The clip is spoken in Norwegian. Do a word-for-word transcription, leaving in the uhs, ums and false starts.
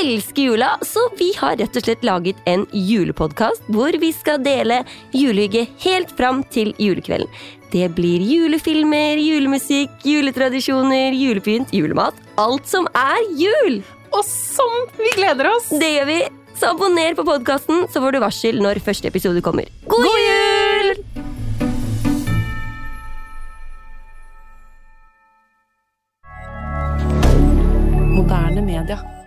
elsker jula, så vi har rett og slett laget en julepodcast hvor vi skal dele julehygge helt fram til julekvelden. Det blir julefilmer, julemusikk, juletradisjoner, julepynt, julemat, alt som er jul! Og som vi gleder oss! Det gjør vi! Så abonner på podcasten, så får du varsel når første episode kommer. God, God jul! Moderne media.